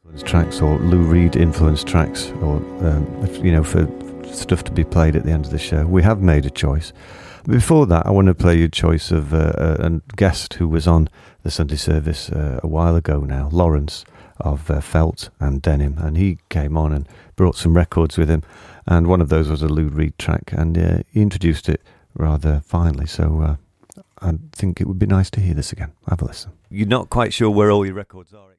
Tracks or Lou Reed influenced tracks, or for stuff to be played at the end of the show. We have made a choice. Before that, I want to play you a choice of a guest who was on the Sunday service a while ago now, Lawrence of Felt and Denim, and he came on and brought some records with him, and one of those was a Lou Reed track, and he introduced it rather finely, so I think it would be nice to hear this again. Have a listen. You're not quite sure where all your records are.